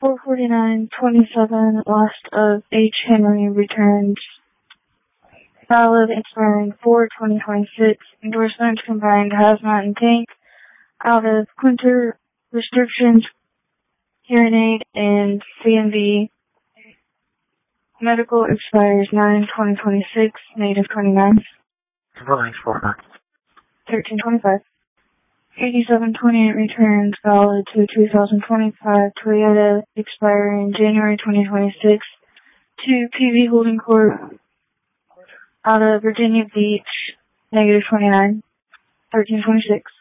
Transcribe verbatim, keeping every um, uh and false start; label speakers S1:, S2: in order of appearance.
S1: four forty-nine twenty-seven, last of H. Henry returns. Valid expiring four twenty twenty-six. Endorsements combined hazmat and tank. Out of Quinter restrictions, hearing aid, and C M V. Medical expires nine twenty twenty-six. Native twenty-nine. thirteen twenty-five. eighty-seven twenty-eight returns valid to two thousand twenty-five. Toyota expiring January twenty twenty-six. To P V Holding Corp. Out of Virginia Beach. Negative twenty-nine. thirteen twenty-six.